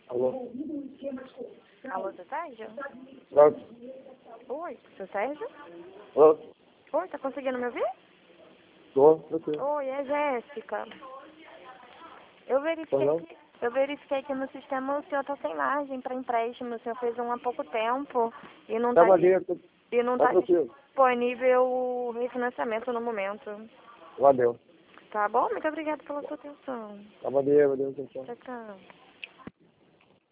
Alô? Alô, seu Sérgio? Pronto. Oi, seu Sérgio? Alô? Oi, tá conseguindo me ouvir? Tô, tranquilo. Oi, é Jéssica. Eu Não? verifiquei que no sistema o senhor tá sem margem para empréstimo. O senhor fez um há pouco tempo e não Tá tá, dentro. e não Tá tá tranquilo. disponível o refinanciamento no momento. Valeu. Tá bom? Muito obrigada pela sua atenção. Tá valeu, tchau, tchau. Tchau, tchau.